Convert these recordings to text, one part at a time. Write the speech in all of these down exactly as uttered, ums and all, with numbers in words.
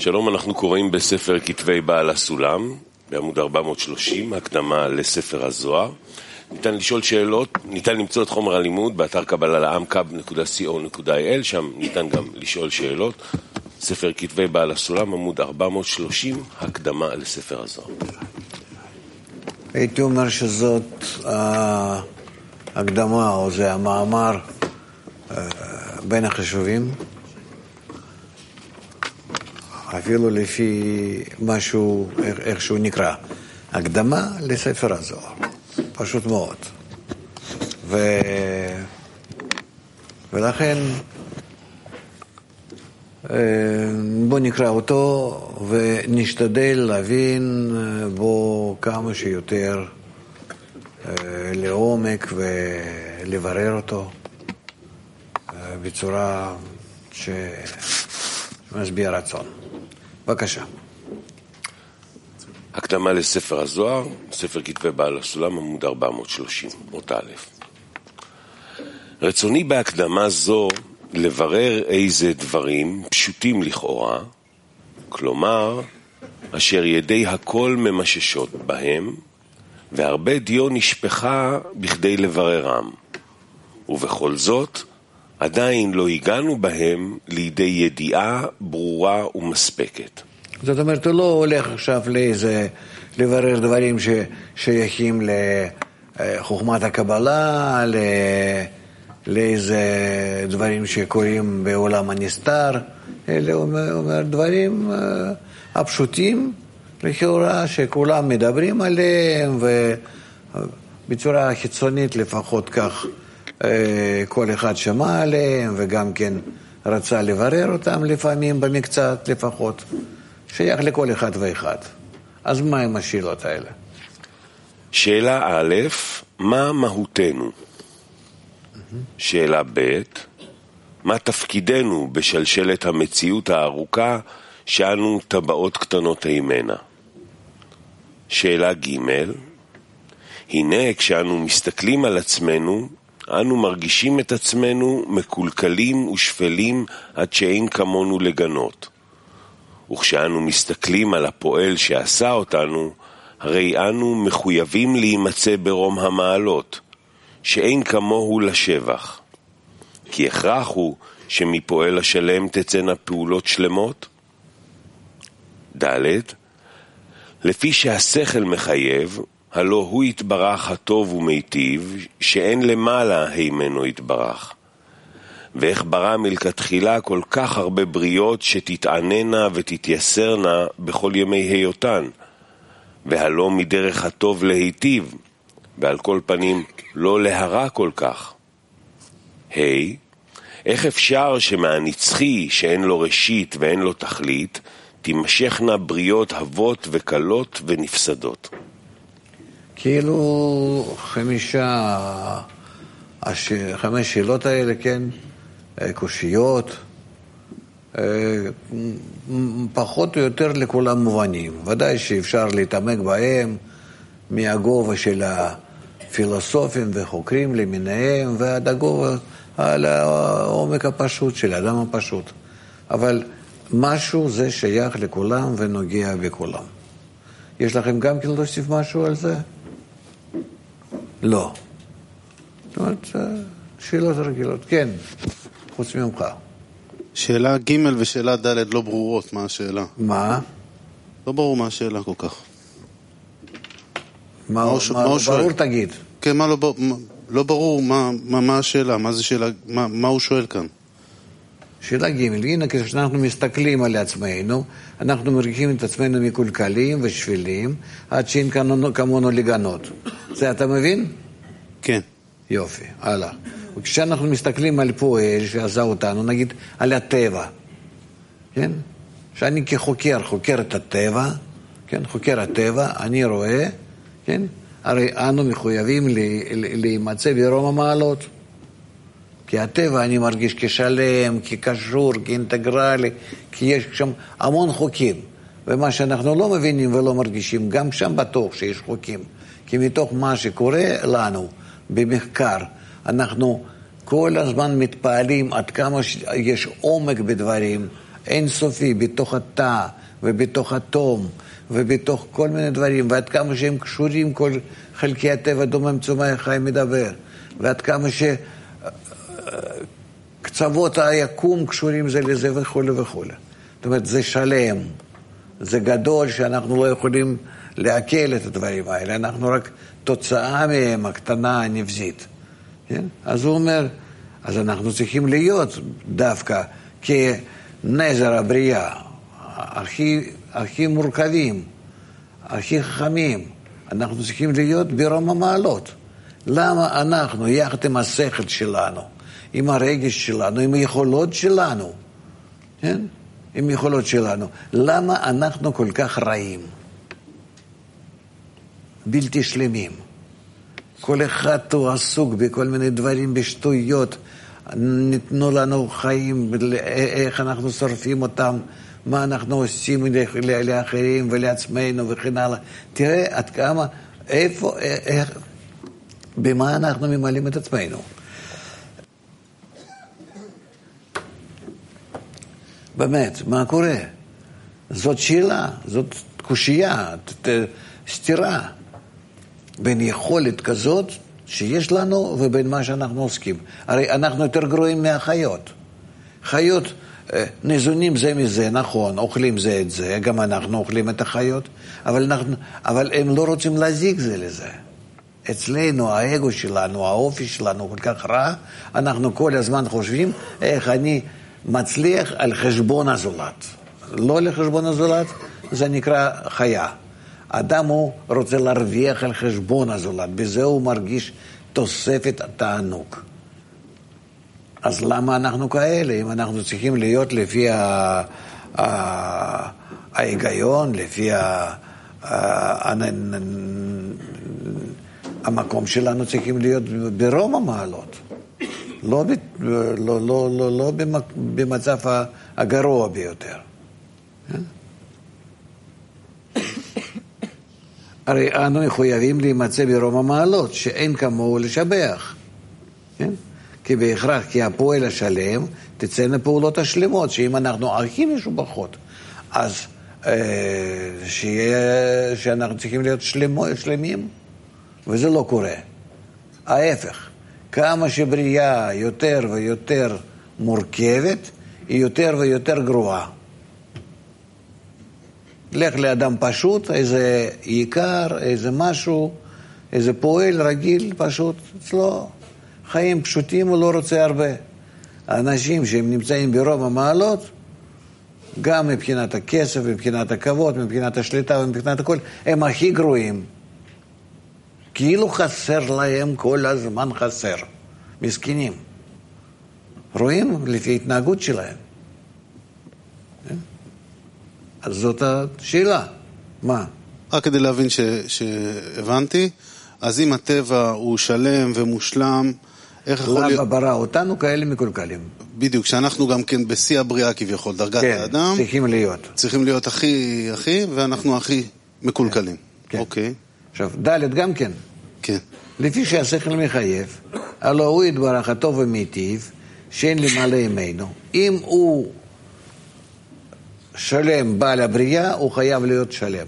שלום, אנחנו קוראים בספר כתבי בעל הסולם, בעמוד ארבע מאות ושלושים, הקדמה לספר הזוהר. ניתן לשאול שאלות, ניתן למצוא את חומר הלימוד באתר קבלה לעם קאב נקודה סי או נקודה איי אל, שם ניתן גם לשאול שאלות. ספר כתבי בעל הסולם, עמוד ארבע מאות ושלושים, הקדמה לספר הזוהר. הייתי אומר שזאת ההקדמה, או זה המאמר בין החשובים, אפילו לפי משהו, איך שהוא נקרא, הקדמה לספר הזוהר, פשוט מאוד. ו... ולכן בוא נקרא אותו ונשתדל להבין בו כמה שיותר לעומק ולברר אותו בצורה שמשביע רצון. בבקשה. הקדמה לספר הזוהר, ספר כתבי בעל הסולם, עמוד ארבע מאות ושלושים, אות א'. רצוני בהקדמה זו לברר איזה דברים פשוטים לכאורה, כלומר, אשר ידי הכל ממששות בהם, והרבה דיו נשפחה בכדי לבררם. ובכל זאת, עדיין לא הגענו בהם לידי ידיעה ברורה ומספקת. זאת אומרת, הוא לא הולך עכשיו לאיזה, לברר דברים ששייכים לחוכמת הקבלה, ל... לאיזה דברים שקורים בעולם הנסתר, אלא הוא אומר דברים הפשוטים, לכאורה שכולם מדברים עליהם, ובצורה חיצונית לפחות כך כל אחד שמע עליהם, וגם כן רצה לברר אותם לפעמים במקצת לפחות, שייך לכל אחד ואחד. אז מה עם השאלות האלה? שאלה א', מה מהותנו? שאלה ב', מה תפקידנו בשלשלת המציאות הארוכה שאנו טבעות קטנות הימנה? שאלה ג', הנה כשאנו מסתכלים על עצמנו, אנו מרגישים את עצמנו מקולקלים ושפלים עד שאין כמונו לגנות. וכשאנו מסתכלים על הפועל שעשה אותנו, הרי אנו מחויבים להימצא ברום המעלות, שאין כמוהו לשבח. כי הכרח הוא שמפועל השלם תצאנה פעולות שלמות. ד', לפי שהשכל מחייב, הלא הוא יתברך הטוב ומיטיב, שאין למעלה הימנו יתברך. ואיך ברא מלכתחילה כל כך הרבה בריות שתתעננה ותתייסרנה בכל ימי היותן, והלא מדרך הטוב להיטיב, ועל כל פנים לא להרע כל כך. היי, איך אפשר שמהנצחי שאין לו ראשית ואין לו תכלית, תימשכנה בריות הבות וקלות ונפסדות? כאילו חמישה, הש... חמש שאלות האלה, כן, קושיות, פחות או יותר לכולם מובנים. ודאי שאפשר להתעמק בהם מהגובה של הפילוסופים וחוקרים למיניהם, ועד הגובה על העומק הפשוט של האדם הפשוט. אבל משהו זה שייך לכולם ונוגע בכולם. יש לכם גם כן להוסיף משהו על זה? לא. זאת אומרת, שאלות רגילות. כן, חוץ ממך. שאלה ג' ושאלה ד' לא ברורות, מה השאלה? מה? לא ברור מה השאלה כל כך. מה, מה, מה, מה ברור תגיד. כן, מה לא, מה, לא ברור מה, מה, מה השאלה, מה זה שאלה, מה, מה הוא שואל כאן? שאלה ג', הנה כשאנחנו מסתכלים על עצמנו, אנחנו מרגישים את עצמנו מקולקלים ושפלים, עד שאין כמונו לגנות. זה אתה מבין? כן. יופי, הלאה. וכשאנחנו מסתכלים על פועל שעשה אותנו, נגיד על הטבע, כן? שאני כחוקר, חוקר את הטבע, כן? חוקר הטבע, אני רואה, כן? הרי אנו מחויבים להימצא ברום המעלות. כי הטבע אני מרגיש כשלם, כקשור, כאינטגרלי, כי יש שם המון חוקים. ומה שאנחנו לא מבינים ולא מרגישים, גם שם בטוח שיש חוקים. כי מתוך מה שקורה לנו במחקר, אנחנו כל הזמן מתפעלים עד כמה יש עומק בדברים, אינסופי בתוך התא ובתוך התום ובתוך כל מיני דברים, ועד כמה שהם קשורים, כל חלקי הטבע דומם צומח חי מדבר, ועד כמה שקצוות היקום קשורים זה לזה וכו' וכו'. זאת אומרת, זה שלם, זה גדול שאנחנו לא יכולים לעכל את הדברים האלה, אנחנו רק תוצאה מהם, הקטנה, הנבזית. כן? אז הוא אומר, אז אנחנו צריכים להיות דווקא כנזר הבריאה, הכי, הכי מורכבים, הכי חכמים, אנחנו צריכים להיות ברום המעלות. למה אנחנו, יחד עם השכל שלנו, עם הרגש שלנו, עם היכולות שלנו, כן? עם היכולות שלנו, למה אנחנו כל כך רעים? בלתי שלמים. כל אחד הוא עסוק בכל מיני דברים, בשטויות. ניתנו לנו חיים, איך אנחנו שורפים אותם, מה אנחנו עושים לאחרים ולעצמנו וכן הלאה. תראה עד כמה, איפה, איך, במה אנחנו ממלאים את עצמנו. באמת, מה קורה? זאת שאלה, זאת קושייה, סתירה. בין יכולת כזאת שיש לנו ובין מה שאנחנו עוסקים. הרי אנחנו יותר גרועים מהחיות. חיות ניזונים זה מזה, נכון, אוכלים זה את זה, גם אנחנו אוכלים את החיות, אבל, אנחנו, אבל הם לא רוצים להזיק זה לזה. אצלנו, האגו שלנו, האופי שלנו כל כך רע, אנחנו כל הזמן חושבים איך אני מצליח על חשבון הזולת. לא לחשבון הזולת, זה נקרא חיה. אדם הוא רוצה להרוויח על חשבון הזולת, בזה הוא מרגיש תוספת התענוג. אז למה אנחנו כאלה? אם אנחנו צריכים להיות לפי ה... ההיגיון, לפי ה... המקום שלנו צריכים להיות ברום המעלות. לא, לא, לא, לא, לא במצב הגרוע ביותר. הרי אנו מחויבים להימצא ברום המעלות, שאין כמוהו לשבח. כן? כי בהכרח, כי הפועל השלם תצאנה פעולות השלמות, שאם אנחנו הכי משובחות, אז אה, שיהיה, שאנחנו צריכים להיות שלמו, שלמים, וזה לא קורה. ההפך, כמה שבריאה יותר ויותר מורכבת, היא יותר ויותר גרועה. לך לאדם פשוט, איזה עיקר, איזה משהו, איזה פועל רגיל פשוט, אצלו חיים פשוטים, הוא לא רוצה הרבה. האנשים שהם נמצאים ברוב המעלות, גם מבחינת הכסף, מבחינת הכבוד, מבחינת השליטה ומבחינת הכל, הם הכי גרועים. כאילו חסר להם כל הזמן חסר. מסכנים. רואים לפי התנהגות שלהם. אז זאת השאלה. מה? רק כדי להבין ש... שהבנתי, אז אם הטבע הוא שלם ומושלם, איך יכול להיות... למה ברא אותנו כאלה מקולקלים? בדיוק, שאנחנו גם כן בשיא הבריאה כביכול, דרגת כן, האדם. צריכים להיות. צריכים להיות הכי, הכי, ואנחנו הכי מקולקלים. כן. אוקיי. עכשיו, ד' גם כן. כן. לפי שהשכל מחייב, הלא הוא יתברך הטוב ומיטיב, שאין למעלה ימינו. אם הוא שלם בעל הבריאה, הוא חייב להיות שלם.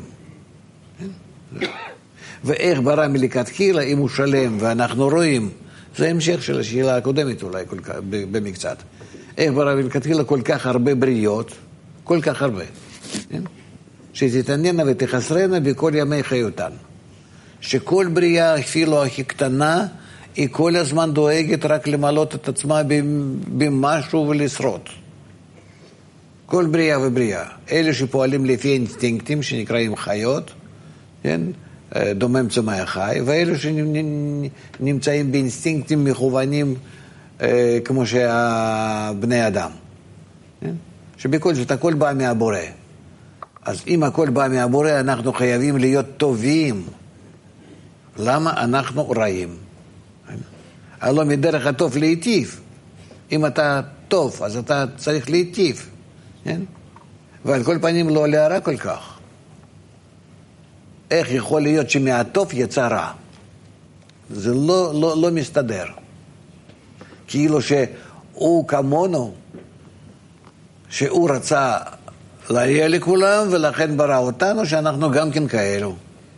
ואיך ברא מלכתחילה, אם הוא שלם ואנחנו רואים, זה המשך של השאלה הקודמת אולי כל כך, במקצת. איך ברא מלכתחילה כל כך הרבה בריאות, כל כך הרבה, שתתעניינה ותחסרנה בכל ימי חיותן. שכל בריאה, אפילו הכי קטנה, היא כל הזמן דואגת רק למלות את עצמה במשהו ולשרוד. כל בריאה ובריאה. אלה שפועלים לפי אינסטינקטים שנקראים חיות, כן? דומם צומח חי, ואלה שנמצאים באינסטינקטים מכוונים כמו שהבני אדם. כן? שבכל זאת הכל בא מהבורא. אז אם הכל בא מהבורא, אנחנו חייבים להיות טובים. למה אנחנו רעים? הלא מדרך הטוב להיטיב. אם אתה טוב, אז אתה צריך להיטיב. כן? ועל כל פנים לא להרע כל כך. איך יכול להיות שמהטוב יצא רע? זה לא, לא, לא מסתדר. כאילו שהוא כמונו, שהוא רצה להגיע לכולם, ולכן ברא אותנו שאנחנו גם כן כאלו.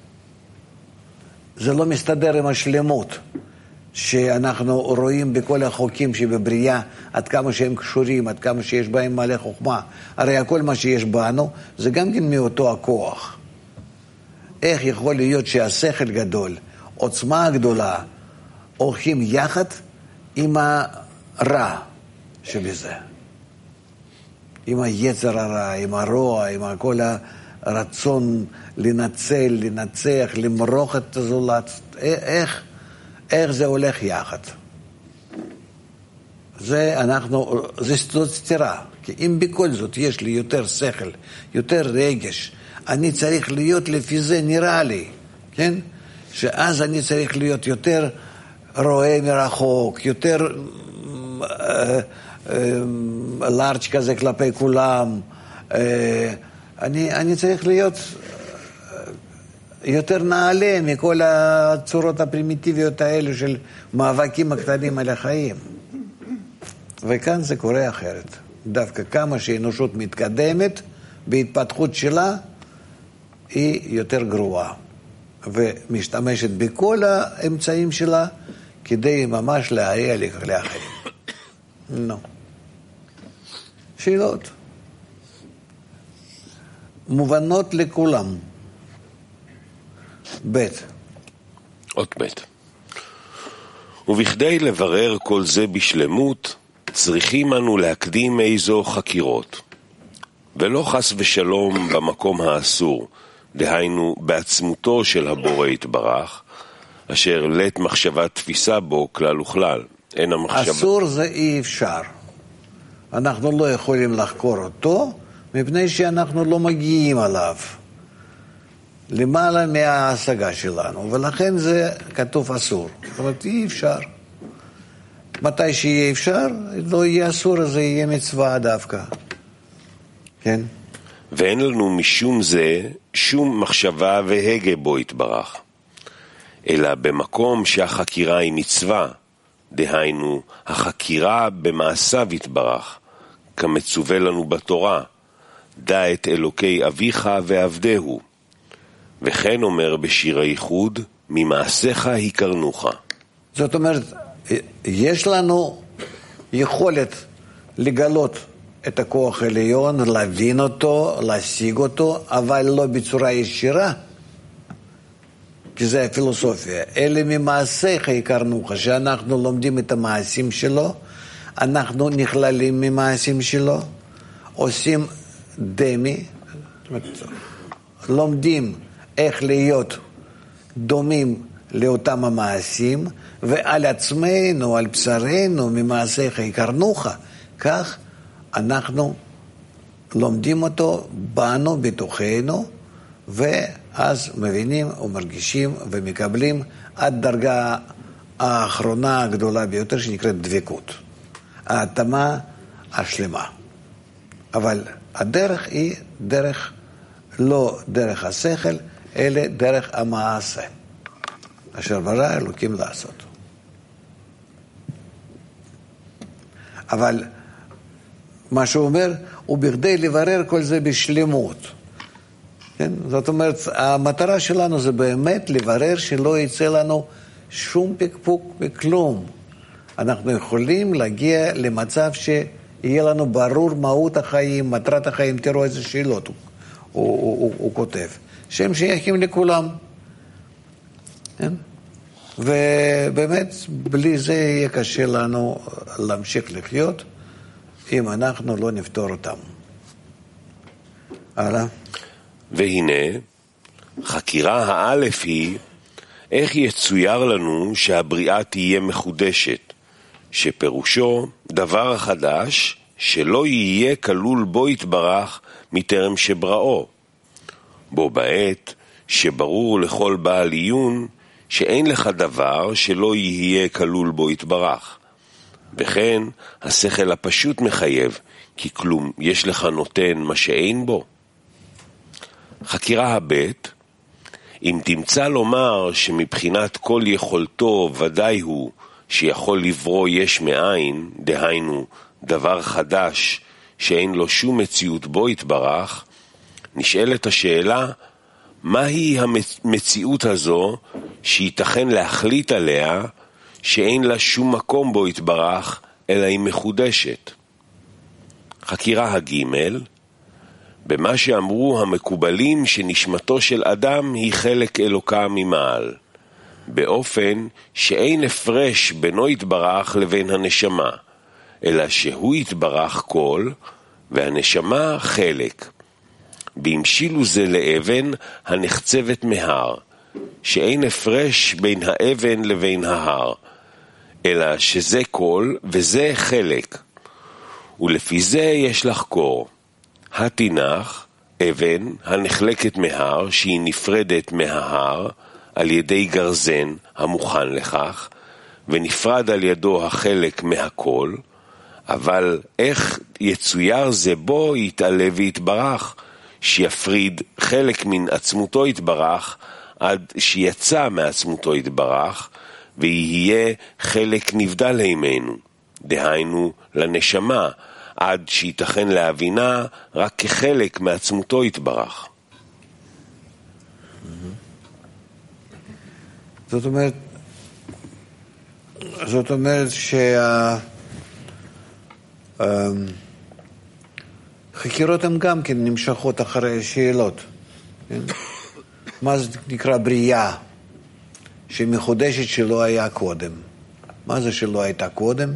זה לא מסתדר עם השלמות שאנחנו רואים בכל החוקים שבבריאה, עד כמה שהם קשורים, עד כמה שיש בהם מלא חוכמה. הרי הכל מה שיש בנו זה גם כן מאותו הכוח. איך יכול להיות שהשכל גדול, עוצמה גדולה, הולכים יחד עם הרע שבזה? עם היצר הרע, עם הרוע, עם כל הרצון לנצל, לנצח, למרוח את הזולת. איך, איך זה הולך יחד? זה אנחנו, זה סתירה. כי אם בכל זאת יש לי יותר שכל, יותר רגש, אני צריך להיות לפי זה נראה לי, כן? שאז אני צריך להיות יותר רואה מרחוק, יותר לארג' כזה כלפי כולם. אני, אני צריך להיות יותר נעלה מכל הצורות הפרימיטיביות האלה של מאבקים הקטנים על החיים. וכאן זה קורה אחרת. דווקא כמה שהאנושות מתקדמת בהתפתחות שלה, היא יותר גרועה. ומשתמשת בכל האמצעים שלה כדי ממש להריע לאחרים. לא. שאלות. מובנות לכולם. ב' עוד ב' ובכדי לברר כל זה בשלמות, צריכים אנו להקדים איזו חקירות, ולא חס ושלום במקום האסור, דהיינו בעצמותו של הבורא יתברך, אשר לית מחשבה תפיסה בו כלל וכלל. אין המחשבה... אסור זה אי אפשר. אנחנו לא יכולים לחקור אותו, מפני שאנחנו לא מגיעים עליו. למעלה מההשגה שלנו, ולכן זה כתוב אסור. זאת אומרת, אי אפשר. מתי שיהיה אפשר, לא יהיה אסור, אז זה יהיה מצווה דווקא. כן? ואין לנו משום זה שום מחשבה והגה בו יתברך, אלא במקום שהחקירה היא מצווה, דהיינו החקירה במעשיו יתברך, כמצווה לנו בתורה, דע את אלוקי אביך ועבדהו, וכן אומר בשיר הייחוד, ממעשיך יקרנוך. זאת אומרת, יש לנו יכולת לגלות את הכוח העליון, להבין אותו, להשיג אותו, אבל לא בצורה ישירה, כי זה הפילוסופיה. אלה ממעשיך יקרנוך, שאנחנו לומדים את המעשים שלו, אנחנו נכללים ממעשים שלו, עושים דמי, לומדים איך להיות דומים לאותם המעשים, ועל עצמנו, על בשרנו, ממעשיך יקרנוך, כך אנחנו לומדים אותו בנו, בתוכנו, ואז מבינים ומרגישים ומקבלים עד דרגה האחרונה הגדולה ביותר שנקראת דבקות. ההתאמה השלמה. אבל הדרך היא דרך, לא דרך השכל, אלא דרך המעשה, אשר ברא אלוקים לעשות. אבל מה שהוא אומר, הוא בכדי לברר כל זה בשלמות. כן? זאת אומרת, המטרה שלנו זה באמת לברר שלא יצא לנו שום פקפוק בכלום. אנחנו יכולים להגיע למצב שיהיה לנו ברור מהות החיים, מטרת החיים. תראו איזה שאלות הוא, הוא, הוא, הוא, הוא כותב. שהם שייכים לכולם. כן? ובאמת, בלי זה יהיה קשה לנו להמשיך לחיות, אם אנחנו לא נפתור אותם. הלאה. והנה, חקירה האלף היא, איך יצויר לנו שהבריאה תהיה מחודשת, שפירושו דבר חדש שלא יהיה כלול בו יתברך מטרם שבראו, בו בעת שברור לכל בעל עיון שאין לך דבר שלא יהיה כלול בו יתברך. וכן השכל הפשוט מחייב, כי כלום יש לך נותן מה שאין בו. חקירה הבית, אם תמצא לומר שמבחינת כל יכולתו ודאי הוא שיכול לברוא יש מאין, דהיינו דבר חדש שאין לו שום מציאות בו יתברך, נשאלת השאלה, מהי המציאות הזו שייתכן להחליט עליה שאין לה שום מקום בו יתברך, אלא היא מחודשת? חקירה הגימל, במה שאמרו המקובלים שנשמתו של אדם היא חלק אלוקה ממעל, באופן שאין הפרש בינו יתברך לבין הנשמה, אלא שהוא יתברך כל והנשמה חלק. בהמשילו זה לאבן הנחצבת מהר, שאין הפרש בין האבן לבין ההר, אלא שזה כל וזה חלק. ולפי זה יש לחקור. התינח, אבן הנחלקת מהר, שהיא נפרדת מההר על ידי גרזן המוכן לכך, ונפרד על ידו החלק מהכל, אבל איך יצויר זה בו יתעלה ויתברך, שיפריד חלק מן עצמותו יתברך, עד שיצא מעצמותו יתברך, ויהיה חלק נבדל הימנו, דהיינו לנשמה, עד שיתכן להבינה רק כחלק מעצמותו יתברך. זאת אומרת, זאת אומרת שהחקירות הן גם כן נמשכות אחרי שאלות. כן? מה זה נקרא בריאה שמחודשת שלא היה קודם? מה זה שלא הייתה קודם?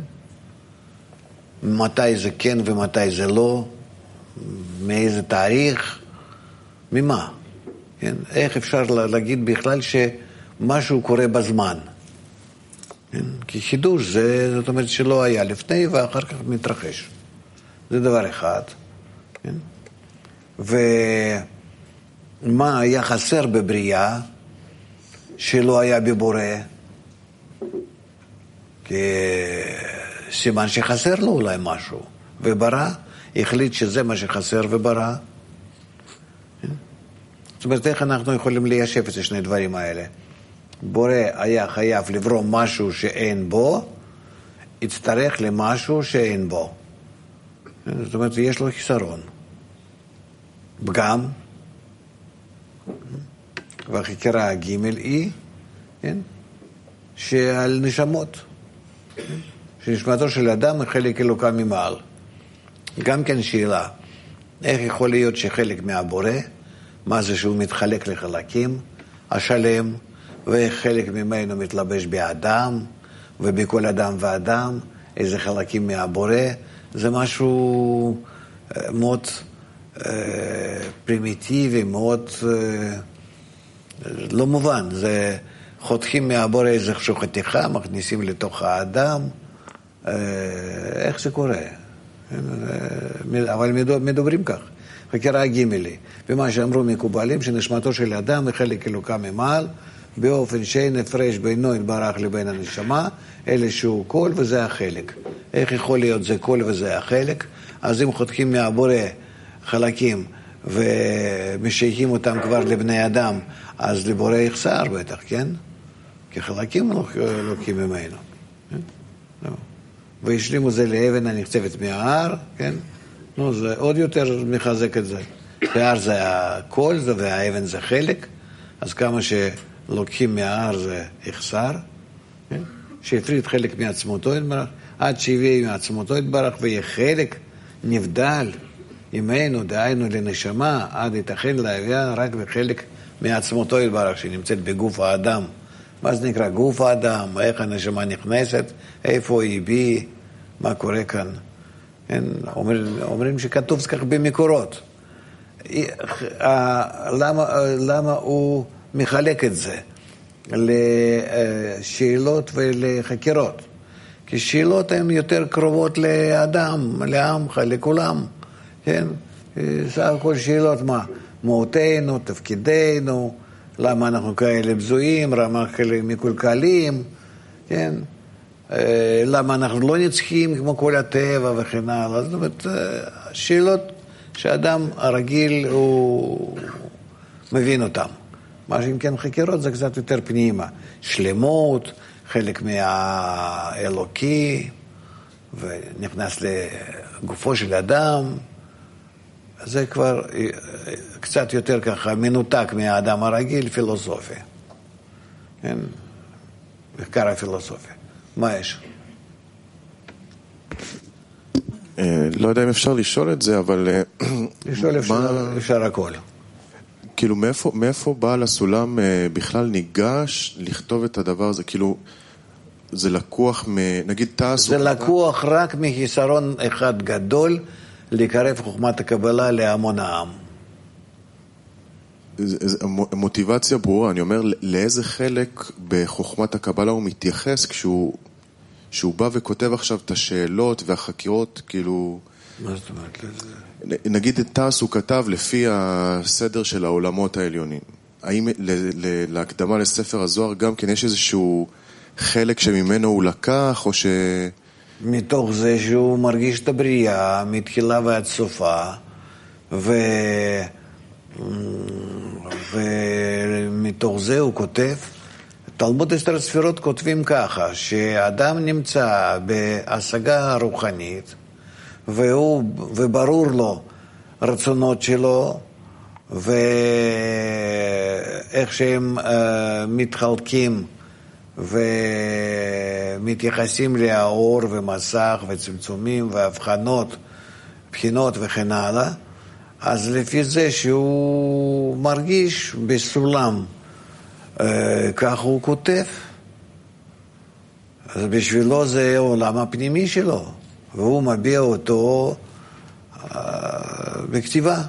מתי זה כן ומתי זה לא? מאיזה תאריך? ממה? כן? איך אפשר להגיד בכלל שמשהו קורה בזמן? כן? כי חידוש זה, זאת אומרת שלא היה לפני ואחר כך מתרחש. זה דבר אחד. כן? ומה היה חסר בבריאה שלא היה בבורא? כי סימן שחסר לו אולי משהו, וברא החליט שזה מה שחסר וברא. זאת אומרת, איך אנחנו יכולים ליישב את שני דברים האלה? בורא היה חייב לברוא משהו שאין בו, יצטרך למשהו שאין בו. זאת אומרת, יש לו חיסרון. פגם, והחקירה הגימל היא, כן? שעל נשמות. שנשמתו של אדם היא חלק אלוקה ממעל. גם כן שאלה, איך יכול להיות שחלק מהבורא, מה זה שהוא מתחלק לחלקים, השלם, ואיך חלק ממנו מתלבש באדם, ובכל אדם ואדם, איזה חלקים מהבורא, זה משהו מאוד אה, פרימיטיבי, מאוד אה, לא מובן. זה חותכים מהבורא איזושהי חתיכה, מכניסים לתוך האדם, איך זה קורה? אבל מדברים כך. חקירה גימלי, ומה שאמרו מקובלים, שנשמתו של אדם היא חלק אלוקה ממעל, באופן שאין הפרש בינו יתברך לבין הנשמה, אלא שהוא כל וזה החלק. איך יכול להיות זה כל וזה החלק? אז אם חותכים מהבורא חלקים ומשייכים אותם כבר לבני אדם, אז לבורא יחסר בטח, כן? כי חלקים לוקחים ממנו. והשלימו זה לאבן הנחצבת מההר, כן? נו, זה עוד יותר מחזק את זה. ההר זה הכל, זה, והאבן זה חלק, אז כמה שלוקחים מההר זה יחסר, כן? שהפריד חלק מעצמותו יתברך, עד שהביא מעצמותו יתברך, ויהיה חלק נבדל עמנו, דהיינו לנשמה, עד יתכן להביאה רק בחלק מעצמותו יתברך, שנמצאת בגוף האדם. מה זה נקרא גוף האדם, איך הנשמה נכנסת, איפה היא בי, מה קורה כאן. כן? אומר, אומרים שכתוב כך במקורות. למה, למה הוא מחלק את זה לשאלות ולחקירות? כי שאלות הן יותר קרובות לאדם, לעמך, לכולם. כן? סך הכל שאלות מה? מהותנו, תפקידנו, למה אנחנו כאלה בזויים, למה כאלה מקולקלים, כן? למה אנחנו לא נצחים כמו כל הטבע וכן הלאה. זאת אומרת, שאלות שאדם הרגיל הוא מבין אותם. מה שאם כן חקירות זה קצת יותר פנימה. שלמות, חלק מהאלוקי, ונכנס גופו של אדם, זה כבר קצת יותר ככה מנותק מהאדם הרגיל, פילוסופי. כן? מחקר הפילוסופי. מה יש? לא יודע אם אפשר לשאול את זה, אבל... לשאול אפשר, אפשר הכל. כאילו, מאיפה, מאיפה בעל הסולם בכלל ניגש לכתוב את הדבר הזה? כאילו, זה לקוח מ... נגיד תעש... זה לקוח רק מחיסרון אחד גדול, לקרב חוכמת הקבלה להמון העם. מוטיבציה ברורה, אני אומר, לאיזה חלק בחוכמת הקבלה הוא מתייחס כשהוא שהוא בא וכותב עכשיו את השאלות והחקירות, כאילו... מה זאת אומרת לזה? נגיד את תעש הוא כתב לפי הסדר של העולמות העליונים. האם להקדמה לספר הזוהר גם כן יש איזשהו חלק שממנו הוא לקח, או ש... מתוך זה שהוא מרגיש את הבריאה, מתחילה ועד סופה, ו... ומתוך זה הוא כותב, תלמוד עשר ספירות כותבים ככה, שאדם נמצא בהשגה רוחנית, והוא, וברור לו רצונות שלו, ואיך שהם uh, מתחלקים, ומתייחסים לאור ומסך וצמצומים והבחנות, בחינות וכן הלאה, אז לפי זה שהוא מרגיש בסולם, כך הוא כותב. אז בשבילו זה העולם הפנימי שלו, והוא מביע אותו בכתיבה.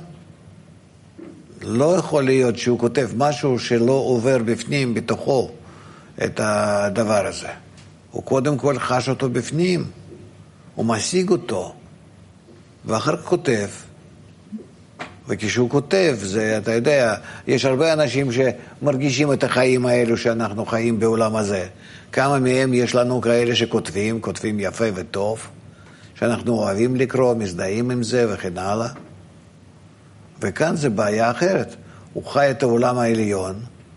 לא יכול להיות שהוא כותב משהו שלא עובר בפנים, בתוכו, את הדבר הזה. הוא קודם כל חש אותו בפנים, הוא משיג אותו, ואחר כך כותב. וכשהוא כותב, זה, אתה יודע, יש הרבה אנשים שמרגישים את החיים האלו שאנחנו חיים בעולם הזה. כמה מהם יש לנו כאלה שכותבים, כותבים יפה וטוב, שאנחנו אוהבים לקרוא, מזדהים עם זה וכן הלאה. וכאן זה בעיה אחרת. הוא חי את העולם העליון,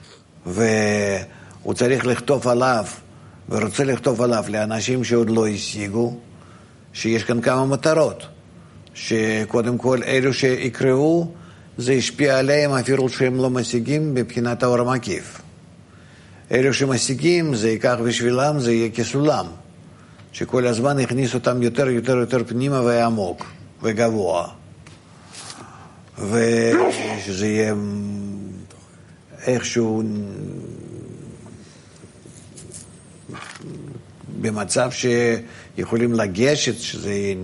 והוא צריך לכתוב עליו, ורוצה לכתוב עליו לאנשים שעוד לא השיגו, שיש כאן כמה מטרות. שקודם כל אלו שיקראו, זה ישפיע עליהם אפילו שהם לא משיגים בבחינת האור המקיף. אלו שמשיגים, זה ייקח בשבילם, זה יהיה כסולם, שכל הזמן יכניס אותם יותר יותר יותר פנימה ועמוק וגבוה. ושזה יהיה איכשהו במצב שיכולים לגשת, שזה יהיה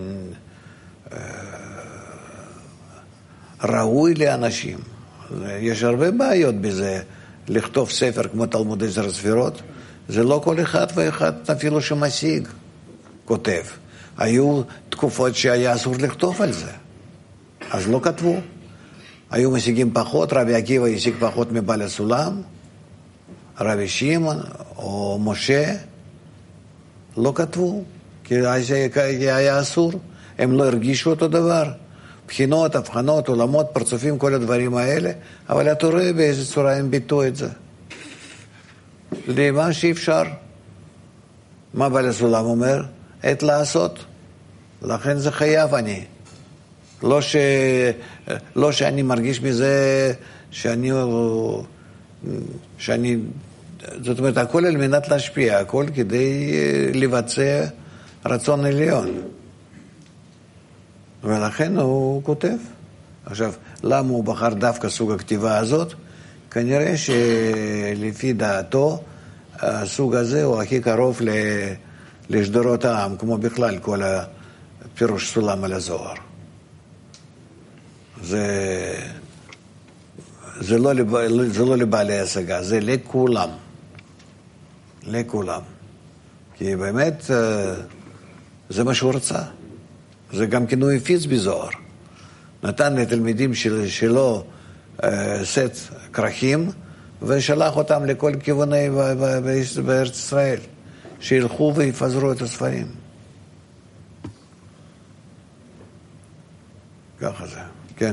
ראוי לאנשים. יש הרבה בעיות בזה, לכתוב ספר כמו תלמוד עשר ספירות, זה לא כל אחד ואחד אפילו שמשיג כותב. היו תקופות שהיה אסור לכתוב על זה, אז לא כתבו. היו משיגים פחות, רבי עקיבא השיג פחות מבעל הסולם, רבי שמעון או משה, לא כתבו, כי היה אסור. הם לא הרגישו אותו דבר. בחינות, הבחנות, עולמות, פרצופים, כל הדברים האלה, אבל אתה רואה באיזה צורה הם ביטו את זה. למה שאפשר. מה בעל הסולם אומר? עת לעשות. לכן זה חייב אני. לא, ש... לא שאני מרגיש מזה שאני... שאני... זאת אומרת, הכל על מנת להשפיע, הכל כדי לבצע רצון עליון. ולכן הוא כותב. עכשיו, למה הוא בחר דווקא סוג הכתיבה הזאת? כנראה שלפי דעתו, הסוג הזה הוא הכי קרוב לשדרות העם, כמו בכלל כל הפירוש סולם על הזוהר. זה, זה, לא, זה לא לבעלי השגה, זה לכולם. לכולם. כי באמת זה מה שהוא רצה. זה גם כן הוא הפיץ בזוהר. נתן לתלמידים של, שלו אה, סט כרכים, ושלח אותם לכל כיווני בארץ ישראל, שילכו ויפזרו את הספרים. ככה זה, כן.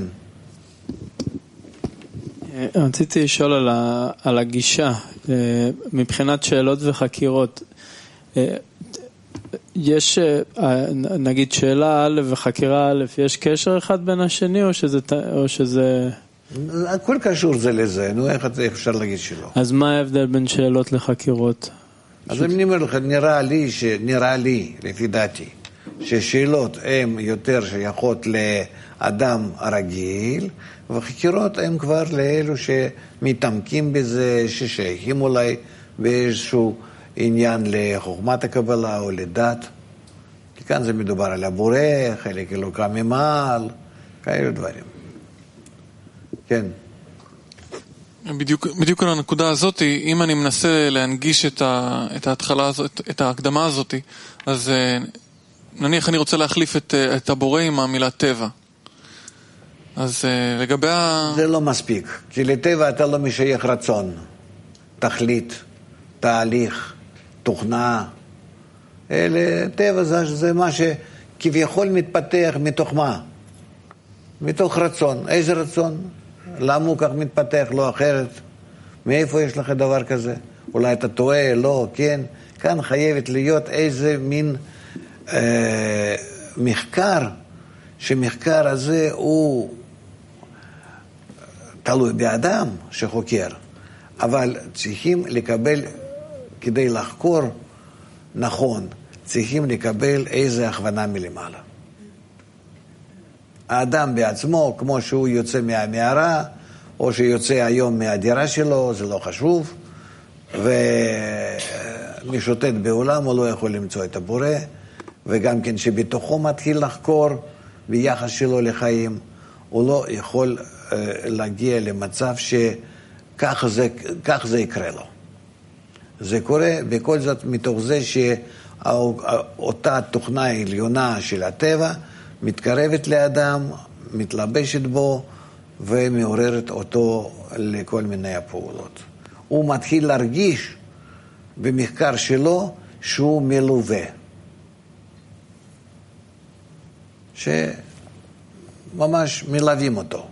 רציתי לשאול על, ה, על הגישה, מבחינת שאלות וחקירות. יש, נגיד שאלה א' וחקירה א', יש קשר אחד בין השני, או שזה, או שזה... הכל קשור זה לזה, נו, איך אפשר להגיד שלא? אז מה ההבדל בין שאלות לחקירות? אז אני אומר לך, נראה לי, נראה לי, לפי דעתי, ששאלות הן יותר שייכות לאדם הרגיל, וחקירות הן כבר לאלו שמתעמקים בזה, ששייכים אולי באיזשהו עניין לחוכמת הקבלה או לדת. כי כאן זה מדובר על הבורא, חלק אלוקה ממעל, כאלו דברים. כן. בדיוק, בדיוק על הנקודה הזאת, אם אני מנסה להנגיש את, ה, את ההתחלה הזאת, את ההקדמה הזאת, אז נניח אני רוצה להחליף את, את הבורא עם המילה טבע. אז לגבי ה... זה לא מספיק, כי לטבע אתה לא משייך רצון, תכלית, תהליך, תוכנה. אלה, טבע זה, זה מה שכביכול מתפתח מתוך מה? מתוך רצון. איזה רצון? למה הוא כך מתפתח, לא אחרת? מאיפה יש לך דבר כזה? אולי אתה טועה, לא, כן. כאן חייבת להיות איזה מין אה, מחקר, שמחקר הזה הוא תלוי באדם שחוקר, אבל צריכים לקבל, כדי לחקור נכון, צריכים לקבל איזה הכוונה מלמעלה. האדם בעצמו, כמו שהוא יוצא מהמערה, או שיוצא היום מהדירה שלו, זה לא חשוב, ומשוטט בעולם, הוא לא יכול למצוא את הבורא, וגם כן שבתוכו מתחיל לחקור ביחס שלו לחיים, הוא לא יכול uh, להגיע למצב שכך זה, כך זה יקרה לו. זה קורה בכל זאת מתוך זה שאותה תוכנה העליונה של הטבע מתקרבת לאדם, מתלבשת בו ומעוררת אותו לכל מיני הפעולות. הוא מתחיל להרגיש במחקר שלו שהוא מלווה. שממש מלווים אותו,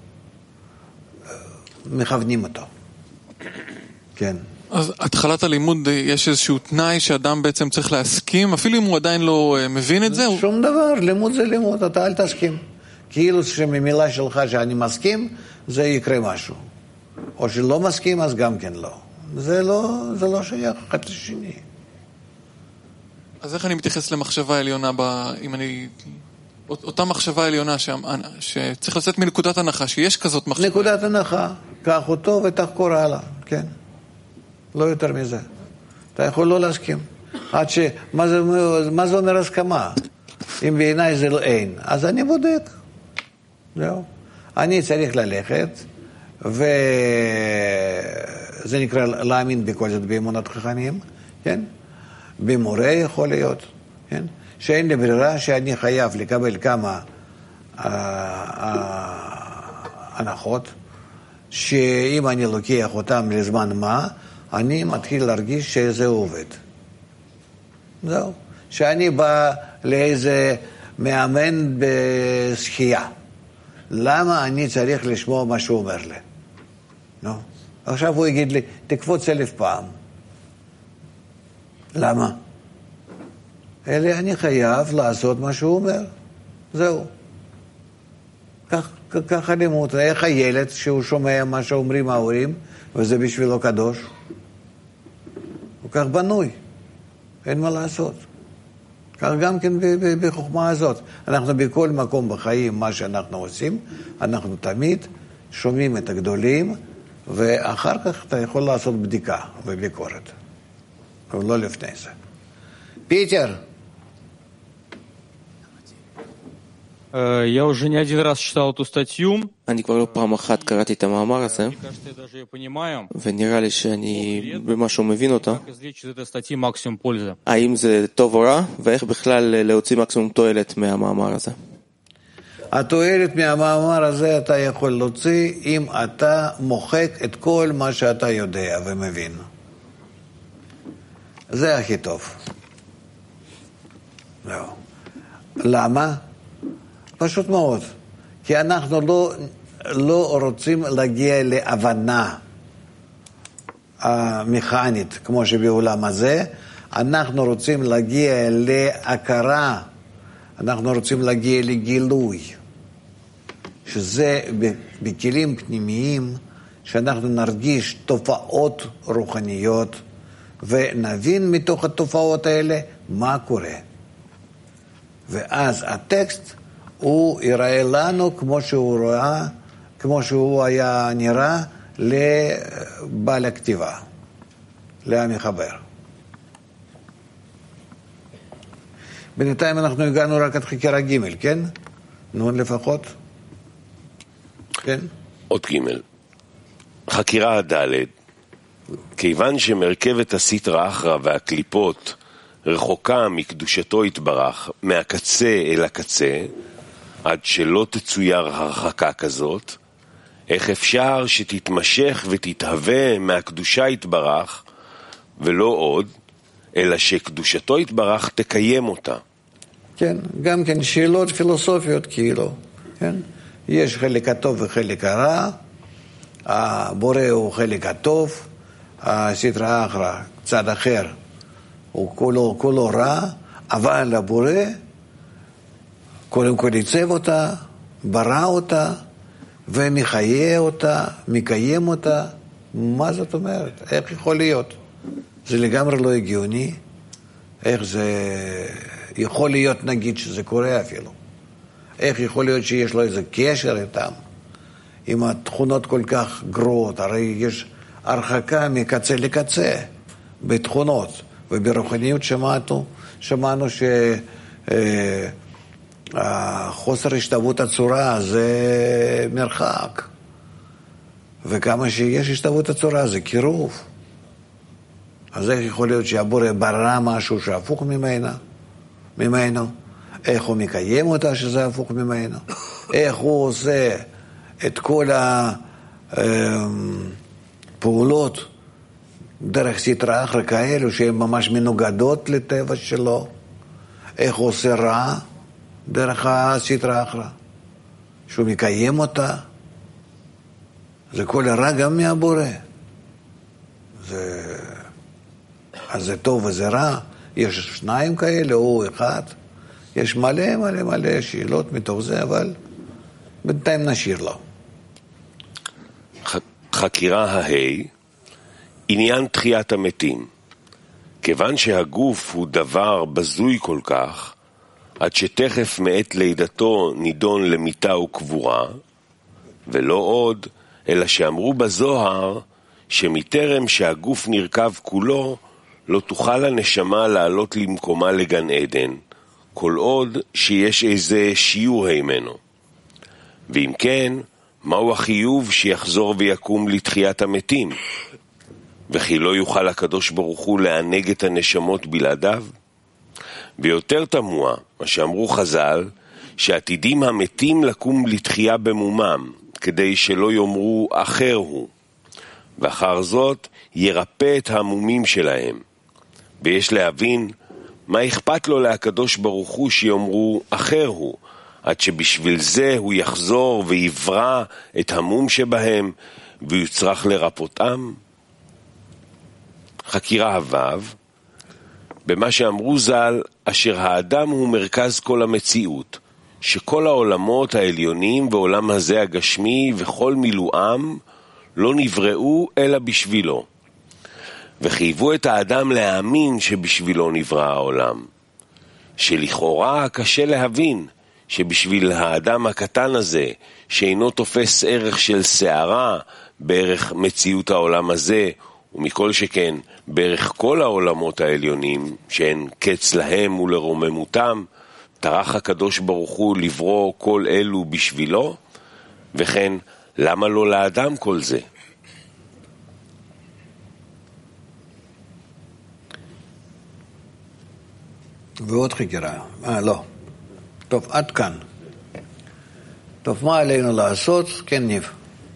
מכוונים אותו. כן. אז התחלת הלימוד יש איזשהו תנאי שאדם בעצם צריך להסכים, אפילו אם הוא עדיין לא מבין את זה? שום דבר, לימוד זה לימוד, אתה אל תסכים. כאילו שממילה שלך שאני מסכים, זה יקרה משהו. או שלא מסכים, אז גם כן לא. זה לא, זה לא שייך אחד לשני. אז איך אני מתייחס למחשבה העליונה, ב... אם אני... אותה מחשבה עליונה ש... שצריך לצאת מנקודת הנחה, שיש כזאת מחשבה. נקודת הנחה, קח אותו ותחקור הלאה, כן. לא יותר מזה. אתה יכול לא להסכים. עד ש... מה זה, מה זה אומר הסכמה? אם בעיניי זה לא אין, אז אני בודק. זהו. אני צריך ללכת, וזה נקרא להאמין בכל זאת באמונת חכמים, כן? במורה יכול להיות, כן? שאין לי ברירה שאני חייב לקבל כמה אה, אה, הנחות, שאם אני לוקח אותם לזמן מה, אני מתחיל להרגיש שזה עובד. זהו. שאני בא לאיזה מאמן בשחייה. למה אני צריך לשמוע מה שהוא אומר לי? נו. עכשיו הוא יגיד לי, תקפוץ אלף פעם. למה? אלא אני חייב לעשות מה שהוא אומר. זהו. כך, כך הלימוד. איך הילד שהוא שומע מה שאומרים ההורים, וזה בשבילו קדוש? הוא כך בנוי. אין מה לעשות. כך גם כן בחוכמה הזאת. אנחנו בכל מקום בחיים, מה שאנחנו עושים, אנחנו תמיד שומעים את הגדולים, ואחר כך אתה יכול לעשות בדיקה וביקורת. אבל לא לפני זה. פיטר. Я уже не один раз читал эту статью. אני כבר לא פעם אחת קראתי את המאמר הזה, ונראה לי שאני במשהו מבין אותו. האם זה טוב או רע, ואיך בכלל להוציא מקסימום תועלת מהמאמר הזה? התועלת מהמאמר הזה אתה יכול להוציא אם אתה מוחק את כל מה שאתה יודע ומבין. זה הכי טוב. לא. למה? פשוט מאוד. כי אנחנו לא, לא רוצים להגיע להבנה המכנית, כמו שבעולם הזה, אנחנו רוצים להגיע להכרה, אנחנו רוצים להגיע לגילוי, שזה בכלים פנימיים, שאנחנו נרגיש תופעות רוחניות, ונבין מתוך התופעות האלה מה קורה. ואז הטקסט הוא ייראה לנו כמו שהוא רואה, כמו שהוא היה נראה לבעל הכתיבה, למחבר. בינתיים אנחנו הגענו רק עד חקירה ג', כן? נו, לפחות. כן? עוד ג' חקירה ד' כיוון שמרכבת הסטרא אחרא והקליפות רחוקה מקדושתו יתברך מהקצה אל הקצה, עד שלא תצויר הרחקה כזאת, איך אפשר שתתמשך ותתהווה מהקדושה יתברך, ולא עוד, אלא שקדושתו יתברך תקיים אותה. כן, גם כן שאלות פילוסופיות כאילו, כן? יש חלק הטוב וחלק הרע, הבורא הוא חלק הטוב, הסטרא אחרא, צד אחר, הוא כולו, כולו רע, אבל הבורא קודם כל ייצב אותה, ברא אותה, ומחיה אותה, מקיים אותה. מה זאת אומרת? איך יכול להיות? זה לגמרי לא הגיוני. איך זה יכול להיות, נגיד, שזה קורה אפילו? איך יכול להיות שיש לו איזה קשר איתם? עם התכונות כל כך גרועות, הרי יש הרחקה מקצה לקצה בתכונות, וברוחניות שמענו, שמענו שחוסר השתוות הצורה זה מרחק, וכמה שיש השתוות הצורה זה קירוב. אז איך יכול להיות שהבורא ברא משהו שהפוך ממנו, ממנו? איך הוא מקיים אותה שזה הפוך ממנו? איך הוא עושה את כל הפעולות דרך סטרא אחרא כאלו שהן ממש מנוגדות לטבע שלו? איך הוא עושה רע דרך הסטרא אחרא? שהוא מקיים אותה? זה כל הרע גם מהבורא. זה... אז זה טוב וזה רע. יש שניים כאלה או אחד. יש מלא מלא מלא שאלות מתוך זה, אבל בינתיים נשאיר לו. חקירה ההי, עניין תחיית המתים. כיוון שהגוף הוא דבר בזוי כל כך, עד שתכף מעת לידתו נידון למיתה וקבורה, ולא עוד, אלא שאמרו בזוהר, שמטרם שהגוף נרכב כולו, לא תוכל הנשמה לעלות למקומה לגן עדן, כל עוד שיש איזה שיעור הימנו. ואם כן, מהו החיוב שיחזור ויקום לתחיית המתים? וכי לא יוכל הקדוש ברוך הוא לענג את הנשמות בלעדיו? ויותר תמוה, מה שאמרו חז"ל, שעתידים המתים לקום לתחייה במומם, כדי שלא יאמרו אחר הוא, ואחר זאת ירפא את המומים שלהם. ויש להבין מה אכפת לו להקדוש ברוך הוא שיאמרו אחר הוא, עד שבשביל זה הוא יחזור ויברא את המום שבהם ויוצרך לרפותם. חקירה הוו, במה שאמרו ז"ל, אשר האדם הוא מרכז כל המציאות, שכל העולמות העליונים ועולם הזה הגשמי וכל מילואם לא נבראו אלא בשבילו, וחייבו את האדם להאמין שבשבילו נברא העולם, שלכאורה קשה להבין שבשביל האדם הקטן הזה, שאינו תופס ערך של שערה בערך מציאות העולם הזה, ומכל שכן בערך כל העולמות העליונים, שהן קץ להם ולרוממותם, טרח הקדוש ברוך הוא לברוא כל אלו בשבילו, וכן למה לא לאדם כל זה? ועוד חקירה. אה, לא. טוב, עד כאן. טוב, מה עלינו לעשות? כן, ניב.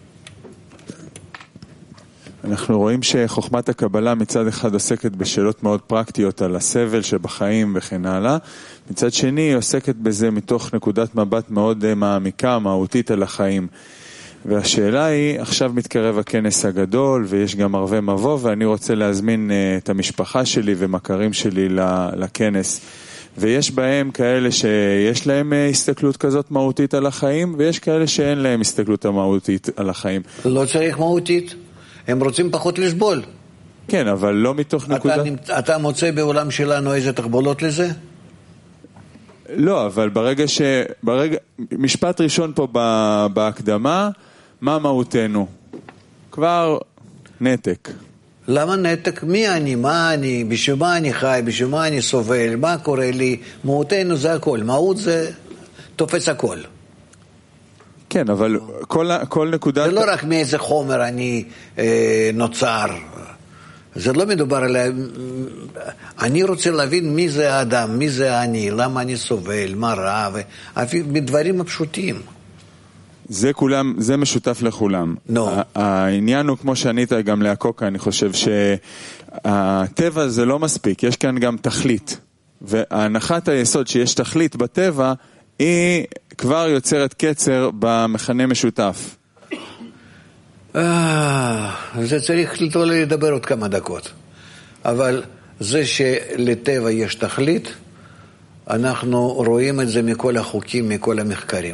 אנחנו רואים שחוכמת הקבלה מצד אחד עוסקת בשאלות מאוד פרקטיות על הסבל שבחיים וכן הלאה, מצד שני היא עוסקת בזה מתוך נקודת מבט מאוד מעמיקה, מהותית על החיים. והשאלה היא, עכשיו מתקרב הכנס הגדול ויש גם ערבי מבוא, ואני רוצה להזמין את המשפחה שלי ומכרים שלי לכנס. ויש בהם כאלה שיש להם הסתכלות כזאת מהותית על החיים, ויש כאלה שאין להם הסתכלות מהותית על החיים. לא צריך מהותית, הם רוצים פחות לסבול. כן, אבל לא מתוך נקודה... אתה, אתה מוצא בעולם שלנו איזה תחבולות לזה? לא, אבל ברגע ש... ברגע... משפט ראשון פה בהקדמה, מה מהותנו? כבר נתק. למה נתק? מי אני? מה אני? בשביל מה אני חי? בשביל מה אני סובל? מה קורה לי? מהותנו זה הכל. מהות זה תופס הכל. כן, אבל כל, כל נקודה... זה לא רק מאיזה חומר אני אה, נוצר. זה לא מדובר עליי. אני רוצה להבין מי זה האדם, מי זה אני, למה אני סובל, מה רע, מדברים הפשוטים. זה כולם, זה משותף לכולם. No. העניין הוא, כמו שענית גם להקוקה, אני חושב שהטבע זה לא מספיק, יש כאן גם תכלית. והנחת היסוד שיש תכלית בטבע, היא כבר יוצרת קצר במכנה משותף. זה צריך לדבר עוד כמה דקות. אבל זה שלטבע יש תכלית, אנחנו רואים את זה מכל החוקים, מכל המחקרים.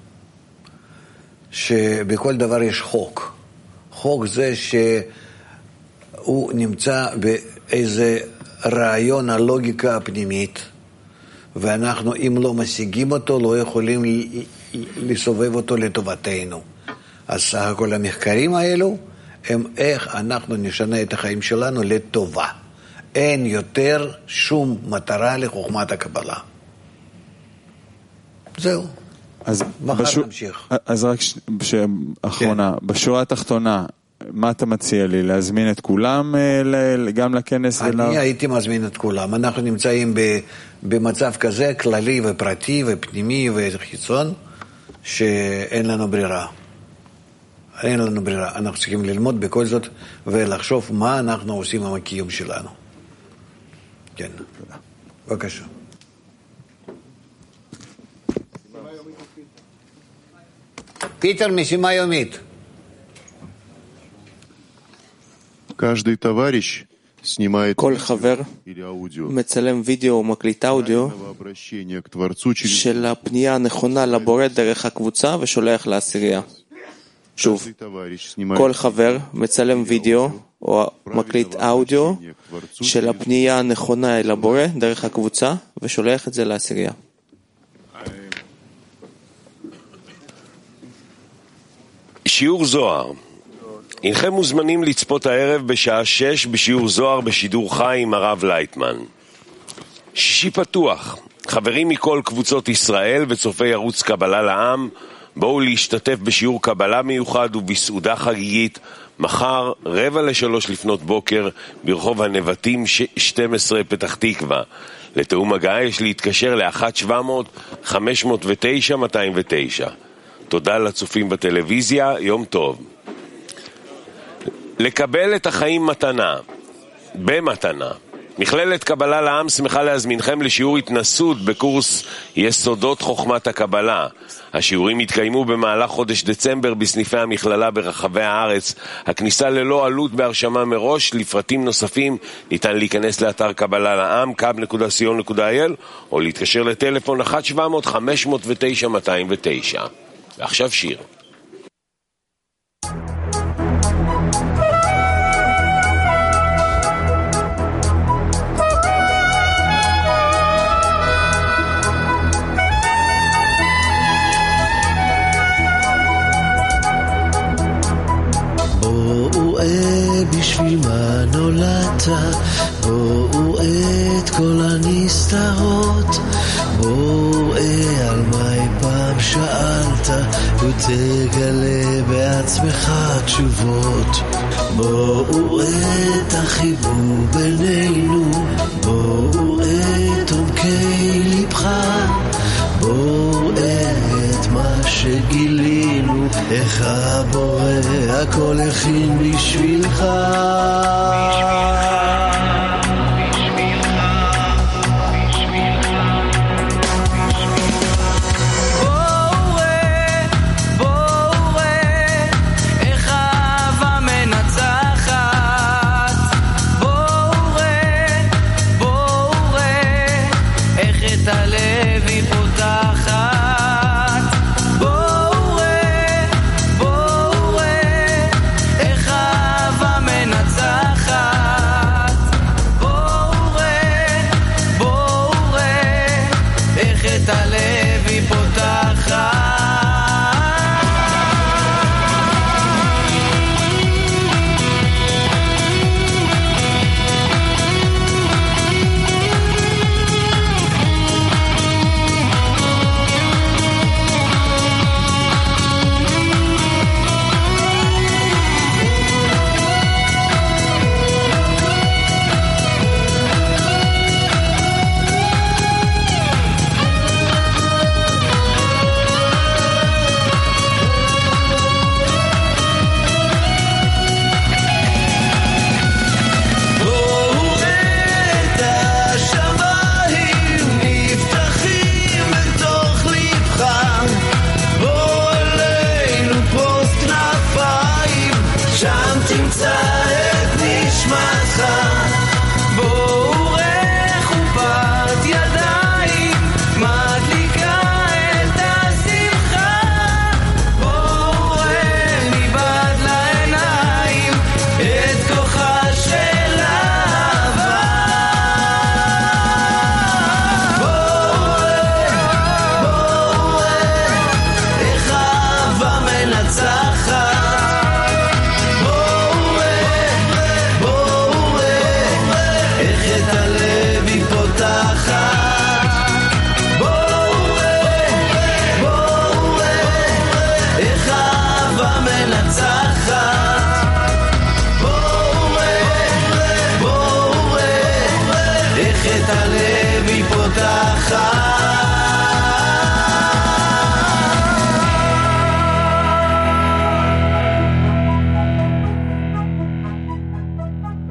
שבכל דבר יש חוק. חוק זה שהוא נמצא באיזה רעיון הלוגיקה הפנימית, ואנחנו אם לא משיגים אותו לא יכולים לסובב אותו לטובתנו. אז סך הכל המחקרים האלו הם איך אנחנו נשנה את החיים שלנו לטובה. אין יותר שום מטרה לחוכמת הקבלה. זהו. אז, מחר בשו... נמשיך. אז רק ש... אחרונה, כן. בשורה התחתונה, מה אתה מציע לי? להזמין את כולם גם לכנס? אני ולה... הייתי מזמין את כולם. אנחנו נמצאים במצב כזה, כללי ופרטי ופנימי וחיצון, שאין לנו ברירה. אין לנו ברירה. אנחנו צריכים ללמוד בכל זאת ולחשוב מה אנחנו עושים עם הקיום שלנו. כן. בבקשה. פיטר, משימה יומית. Каждый товарищ снимает כל חבר מצלם וידאו או מקליט אודיו של הפנייה הנכונה לבורא דרך הקבוצה ושולח לעשירייה. שוב, כל חבר מצלם וידאו או מקליט אודיו של הפנייה הנכונה אל הבורא דרך הקבוצה ושולח את זה לעשירייה. שיעור זוהר. אינכם מוזמנים לצפות הערב בשעה שש בשיעור זוהר בשידור חי עם הרב לייטמן. שישי פתוח. חברים מכל קבוצות ישראל וצופי ערוץ קבלה לעם, בואו להשתתף בשיעור קבלה מיוחד ובסעודה חגיגית מחר רבע לשלוש לפנות בוקר ברחוב הנבטים שתים עשרה פתח תקווה. לתאום הגעה יש להתקשר ל-אחת שבע מאות חמש מאות ותשע מאתיים ותשע. תודה לצופים בטלוויזיה, יום טוב. לקבל את החיים מתנה, במתנה. מכללת קבלה לעם שמחה להזמינכם לשיעור התנסות בקורס יסודות חוכמת הקבלה. השיעורים יתקיימו במהלך חודש דצמבר בסניפי המכללה ברחבי הארץ. הכניסה ללא עלות בהרשמה מראש. לפרטים נוספים ניתן להיכנס לאתר קבלה לעם קאב נקודה סי או נקודה איי אל או להתקשר לטלפון אחת שבע מאות חמש מאות ותשע מאתיים ותשע. ועכשיו שיר. בשביל מה נולדת, בואו את כל הנסתרות, בואו על מה אי פעם שאלת, ותגלה בעצמך תשובות. בואו את החיבור בינינו, בואו את עומקי לבך, בואו את מה שגילינו, איך הבורא הכל הכין בשבילך. בואו תמצא את נשמתך